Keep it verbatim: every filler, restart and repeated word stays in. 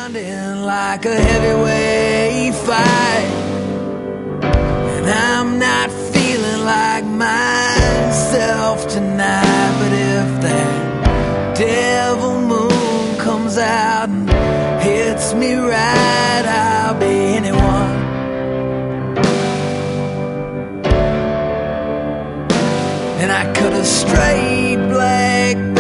grinding like a heavyweight fight, and I'm not feeling like myself tonight. But if that devil moon comes out and hits me right, I'll be anyone. And I cut a straight black